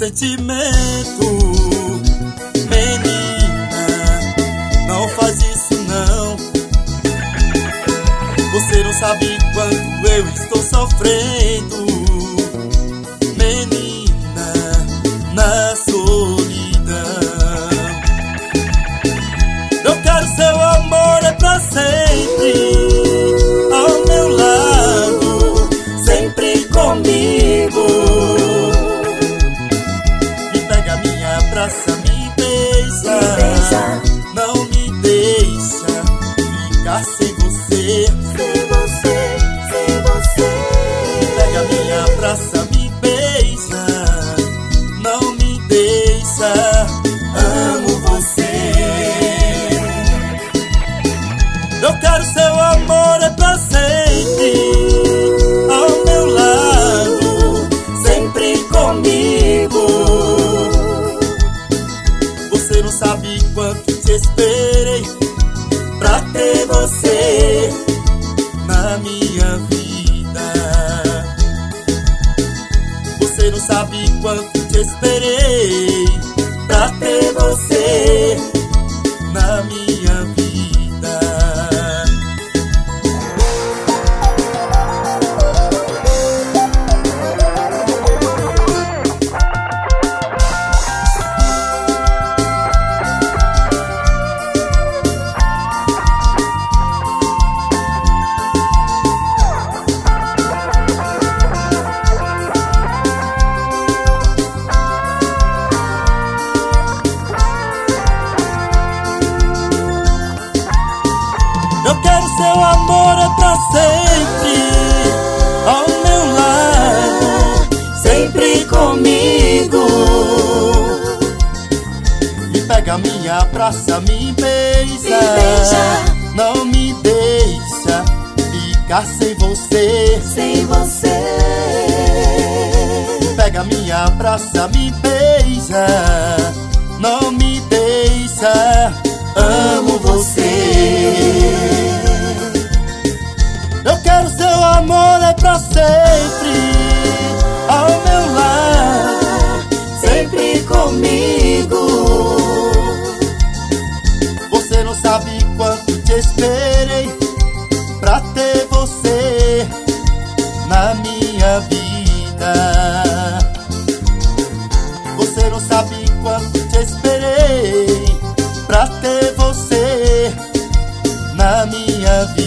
sentimento. Menina, não faz isso não. Você não sabe quanto eu estou sofrendo, menina, na solidão. Eu quero seu amor é pra sempre, ao meu lado, sempre comigo. Me pega, me abraça, me beija, não me deixa ficar sem você. Me pega, me abraça, me beija, não me deixa, amo você. Eu quero seu amor é pra sempre, ao meu lado, sempre comigo. Você não sabe quanto te esperei pra ter você na minha vida. Você não sabe quanto te esperei pra ter você na minha vida. Eu quero seu amor é pra sempre, ao meu lado, sempre comigo. Me pega, me abraça, me beija, não me deixa ficar sem você. Me pega, me abraça, me beija, não me deixa, amo você. Eu quero seu amor é pra sempre, ao meu lado, sempre comigo. Você não sabe quanto te esperei pra ter você na minha vida. Você não sabe quanto te esperei pra ter você na minha vida.